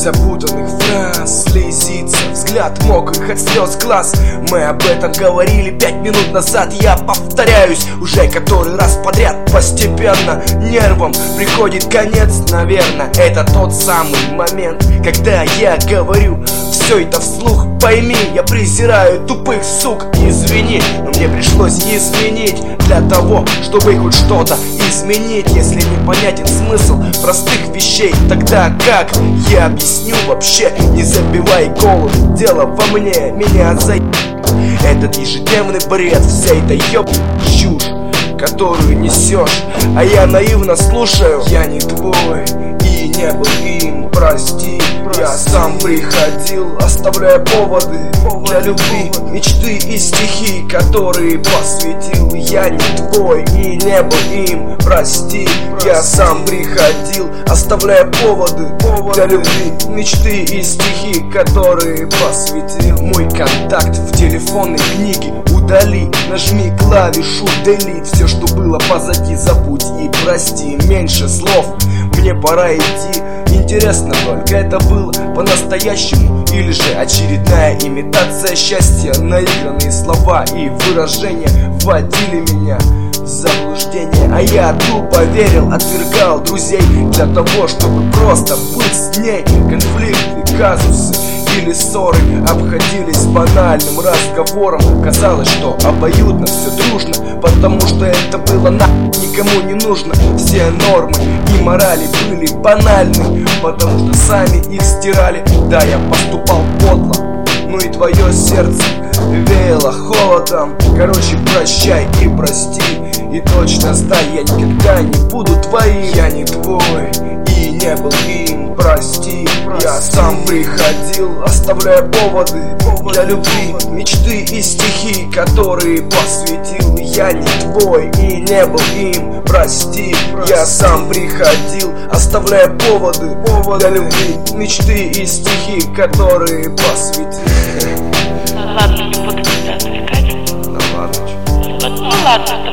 запутанных фраз слезится взгляд мокрых от слез глаз. Мы об этом говорили 5 минут назад. Я повторяюсь уже который раз подряд. Постепенно нервам приходит конец. Наверное, это тот самый момент, когда я говорю все это вслух. Пойми, я презираю тупых сук. Извини, но мне пришлось изменить для того, чтобы хоть что-то изменить. Если непонятен смысл простых вещей, тогда как я объясню вообще? Не забивай голову, дело во мне, меня этот ежедневный бред, вся эта чушь, которую несешь, а я наивно слушаю. Я не твой и не был им, прости. Я сам приходил, оставляя поводы для любви, мечты и стихи, которые посвятил. Я не твой и не был им, прости. Я сам приходил, оставляя поводы для любви, мечты и стихи, которые посвятил. Мой контакт в телефонной книге удали, нажми клавишу delete. Все, что было позади, забудь и прости. Меньше слов, мне пора идти. Интересно только, это было по-настоящему или же очередная имитация счастья? Наигранные слова и выражения вводили меня в заблуждение, а я тупо верил, отвергал друзей для того, чтобы просто быть с ней. Конфликты, казусы или ссоры обходились банальным разговором. Казалось, что обоюдно все дружно, потому что это было никому не нужно. Все нормы и морали были банальны, потому что сами их стирали. Да, я поступал подло, ну и твое сердце веяло холодом. Короче, прощай и прости, и точно знай, я никогда не буду твоим. Я не твой и не был им, прости. Я сам приходил, оставляя поводы для любви, мечты и стихи, которые посвятил. Я не твой и не был им, прости. Я сам приходил, оставляя поводы для любви, мечты и стихи, которые посвятил. Ладно, не буду тебя отвлекать. Ну ладно. Ну ладно.